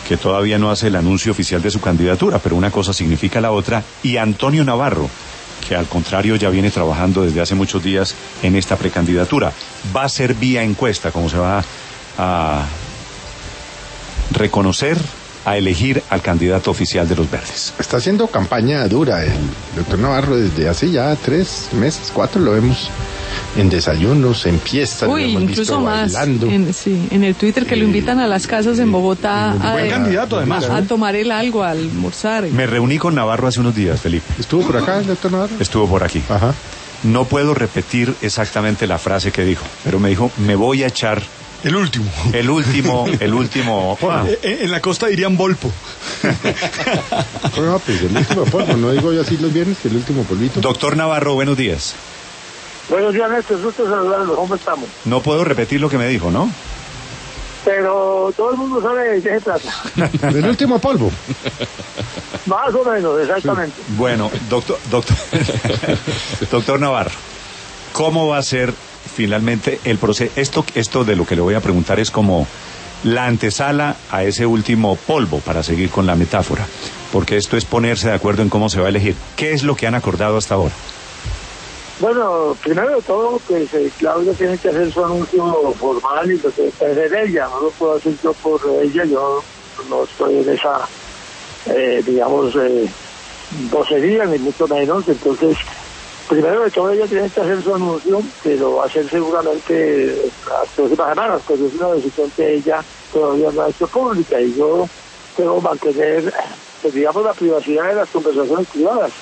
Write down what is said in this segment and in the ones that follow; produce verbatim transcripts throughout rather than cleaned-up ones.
que todavía no hace el anuncio oficial de su candidatura, pero una cosa significa la otra, y Antonio Navarro, que al contrario ya viene trabajando desde hace muchos días en esta precandidatura. Va a ser vía encuesta, como se va a reconocer, a elegir al candidato oficial de los Verdes. Está haciendo campaña dura el doctor Navarro desde hace ya tres meses, cuatro, lo vemos en desayunos, en fiestas, Uy, lo hemos incluso visto más, bailando. en, sí, en el Twitter que lo invitan a las casas en Bogotá a, Buen candidato, además. a tomar el algo, a almorzar. Me reuní con Navarro hace unos días, Felipe. ¿Estuvo por acá el doctor Navarro? Estuvo por aquí. Ajá. No puedo repetir exactamente la frase que dijo, pero me dijo, me voy a echar El último. el último, el último. Ah, En, en la costa dirían Volpo. No, pues el último polvo, no digo yo así los viernes, el último polvito. Doctor Navarro, buenos días. Buenos días, Néstor, gusto saludarlos, ¿cómo estamos? No puedo repetir lo que me dijo, ¿no? Pero todo el mundo sabe de qué se trata. El último polvo. Más o menos, exactamente. Bueno, doctor, doctor, doctor Navarro, ¿cómo va a ser finalmente el proceso? Esto, esto de lo que le voy a preguntar es como la antesala a ese último polvo, para seguir con la metáfora, porque esto es ponerse de acuerdo en cómo se va a elegir. ¿Qué es lo que han acordado hasta ahora? Bueno, primero de todo, pues eh, Claudia tiene que hacer su anuncio formal y lo tiene que hacer ella, no lo puedo hacer yo por ella, yo no estoy en esa, eh, digamos, eh, vocería, ni mucho menos, entonces, primero de todo ella tiene que hacer su anuncio, que lo va a hacer seguramente las próximas semanas, pues es una decisión que ella todavía no ha hecho pública, y yo debo mantener, pues, digamos, la privacidad de las conversaciones privadas.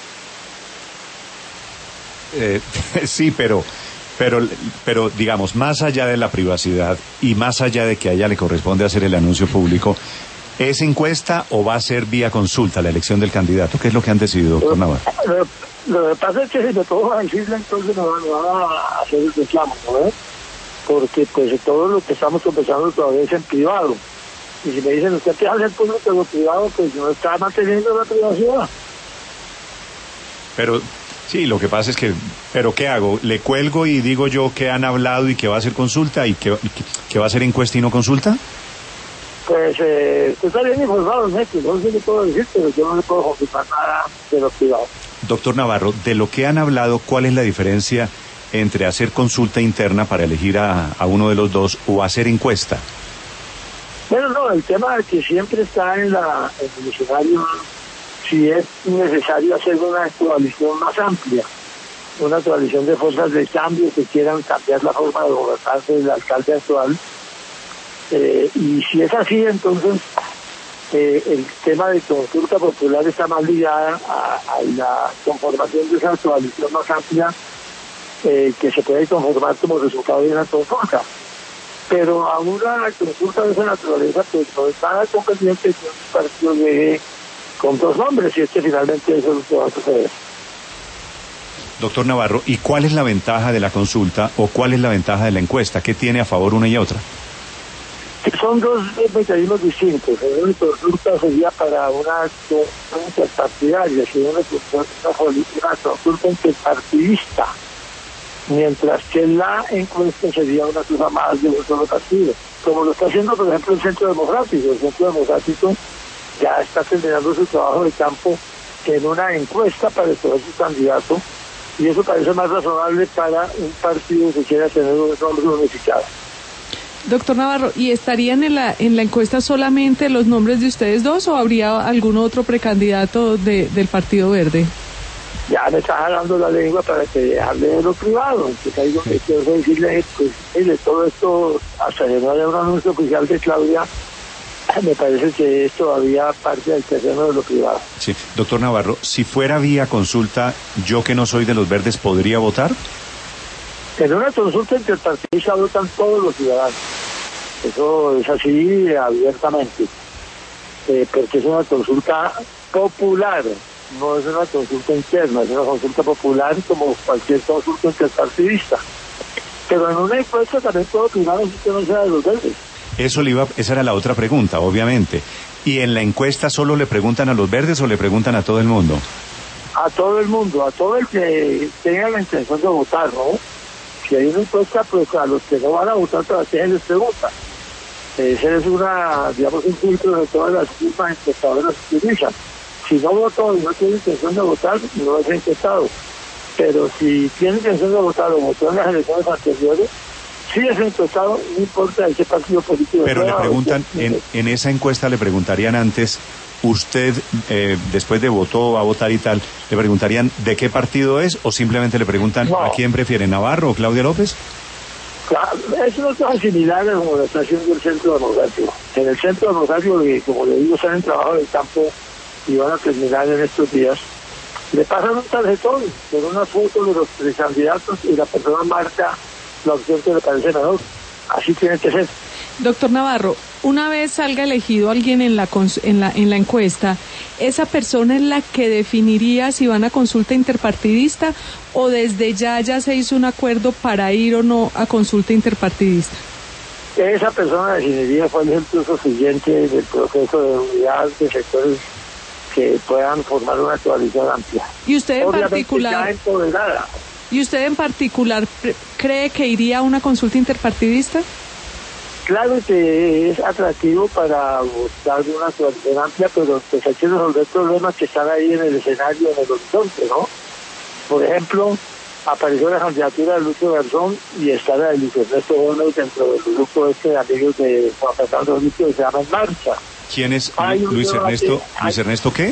Eh, sí, pero, pero, pero digamos, más allá de la privacidad y más allá de que a ella le corresponde hacer el anuncio público, ¿es encuesta o va a ser vía consulta la elección del candidato? ¿Qué es lo que han decidido, doctor Navarro? Lo, lo que pasa es que si me pongo a decirle, entonces me van, me van a hacer el reclamo, ¿no? Porque pues todo lo que estamos conversando todavía es en privado. Y si me dicen, usted qué hace el público de lo privado, pues no está manteniendo la privacidad. Pero sí, lo que pasa es que, ¿pero qué hago? ¿Le cuelgo y digo yo que han hablado y que va a ser consulta y que, y que, que va a ser encuesta y no consulta? Pues eh, usted está bien informado, ¿no? No sé qué puedo decir, pero yo no le puedo confirmar nada de lo privado. Doctor Navarro, de lo que han hablado, ¿cuál es la diferencia entre hacer consulta interna para elegir a, a uno de los dos o hacer encuesta? Bueno, no, el tema que siempre está en, la, en el escenario, si es necesario hacer una coalición más amplia, una coalición de fuerzas de cambio que quieran cambiar la forma de gobernar del alcalde actual. Eh, y si es así, entonces eh, el tema de consulta popular está más ligada a, a la conformación de esa coalición más amplia eh, que se puede conformar como resultado de una consulta. Pero a una consulta de esa naturaleza, pues no es nada conveniente que un partido llegue con dos nombres, y es que finalmente eso es lo que va a suceder. Doctor Navarro, ¿y cuál es la ventaja de la consulta o cuál es la ventaja de la encuesta? ¿Qué tiene a favor una y otra? Son dos mecanismos distintos. Una consulta sería para una consulta partidaria, sería una consulta interpartidista, mientras que la encuesta sería una cosa más de un solo partido, como lo está haciendo, por ejemplo, el Centro Democrático. El Centro Democrático ya está terminando su trabajo de campo en una encuesta para escoger su candidato, y eso parece más razonable para un partido que quiera tener un nombre unificado. Doctor Navarro, ¿y estarían en la en la encuesta solamente los nombres de ustedes dos o habría algún otro precandidato de, del Partido Verde? Ya me está jalando la lengua para que hable de lo privado. Entonces ahí donde quiero decirle, pues, mire, todo esto, hasta que no haya un anuncio oficial de Claudia, me parece que es todavía parte del terreno de lo privado. Sí, doctor Navarro, si fuera vía consulta, yo que no soy de los Verdes, ¿podría votar? En una consulta interpartidista votan todos los ciudadanos. Eso es así abiertamente. Eh, porque es una consulta popular, no es una consulta interna, es una consulta popular como cualquier consulta interpartidista. Pero en una encuesta también puedo opinar si usted no sea de los Verdes. Eso le iba, esa era la otra pregunta, obviamente. ¿Y en la encuesta solo le preguntan a los Verdes o le preguntan a todo el mundo? A todo el mundo, a todo el que tenga la intención de votar, ¿no? Si hay una encuesta, pues a los que no van a votar, todavía les pregunta. Ese es una, digamos, un filtro de todas las firmas encuestadoras que utilizan. Si no votó y no tiene intención de votar, no es encuestado. Pero si tiene intención de votar o votó en las elecciones anteriores, sí es encuestado, no importa de qué partido político. Pero le preguntan, en, en esa encuesta le preguntarían antes, usted eh, después de votó, va a votar y tal, le preguntarían de qué partido es o simplemente le preguntan no. ¿A quién prefiere, Navarro o Claudia López? Claro, es una cosa similar a como lo está haciendo el Centro Democrático. En el Centro Democrático, que como le digo, están en trabajo del campo y van a terminar en estos días, le pasan un tarjetón con una foto de los precandidatos y la persona marca la opción que le parece mejor. Así tiene que ser. Doctor Navarro, una vez salga elegido alguien en la, cons- en la en la encuesta, ¿esa persona es la que definiría si van a consulta interpartidista o desde ya ya se hizo un acuerdo para ir o no a consulta interpartidista? Esa persona definiría cuál es el curso siguiente del proceso de unidad de sectores que puedan formar una coalición amplia. ¿Y usted en Obviamente particular? ya empoderada. ¿Y usted en particular pre- cree que iría a una consulta interpartidista? Claro que es atractivo para buscar una coalición amplia, pero pues hay que resolver problemas que están ahí en el escenario, en el horizonte, ¿no? Por ejemplo, apareció la candidatura de Lucho Garzón y está la de Luis Ernesto Gómez dentro del grupo este de amigos de Juan Fernando Lucho que se llama En Marcha. ¿Quién es Hay un Luis debate, Ernesto? hay- ¿Luis Ernesto qué?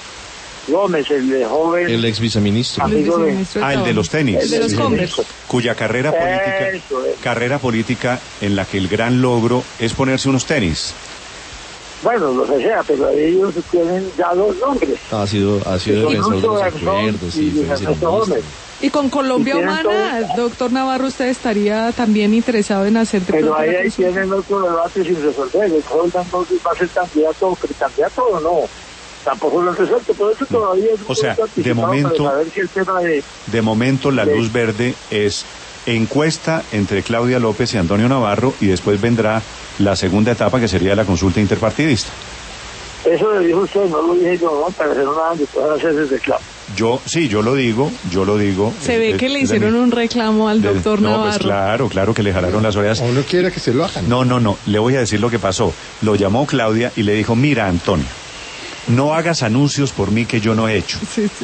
Gómez, el de joven... El ex viceministro. amigo de... Viceministro Ah, el de Trabajo. los tenis. El de los Sí, Converse. Cuya carrera política, Eso es. carrera política en la que el gran logro es ponerse unos tenis. Bueno, lo que sea, pero ellos tienen ya dos nombres. Ha sido, ha sido Con defensor de Lucho los Garzón acuerdos y y Luis fue Ernesto viceministro. Gómez. Y con Colombia Y tienen Humana, todo- doctor Navarro, ¿usted estaría también interesado en hacer de Pero pronto ahí, la ahí consulta? tienen otro debate sin resolver. El joven entonces va a ser candidato o precandidato o no. Tampoco lo han resuelto. Por eso todavía es O sea, muy anticipado de momento- para saber si el tema de... De momento la Sí. luz verde es encuesta entre Claudia López y Antonio Navarro y después vendrá la segunda etapa que sería la consulta interpartidista. Eso lo dijo usted, no lo dije yo, ¿no? Para hacer una después de hacer desde claro. Yo, sí, yo lo digo, yo lo digo. Se es- ve es- que le es de hicieron mí. un reclamo al De- doctor no, Navarro. pues claro, claro que le jalaron las orejas. O uno quiera que se lo hagan. No, no, no, le voy a decir lo que pasó. Lo llamó Claudia y le dijo, mira, Antonio, no hagas anuncios por mí que yo no he hecho. Sí, sí.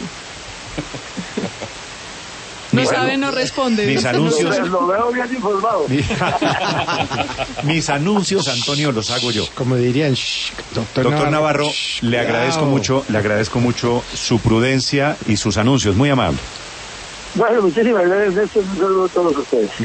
No Mis sabe, anu- no responde. mis No anuncios- sabe. Lo, lo veo bien informado. Mis anuncios, Antonio, los hago yo. Como dirían, shh, doctor, Doctor Navarro, shh, le cuidado. agradezco mucho, le agradezco mucho su prudencia y sus anuncios, muy amable. Bueno, muchísimas gracias, Néstor. Un saludo a todos ustedes.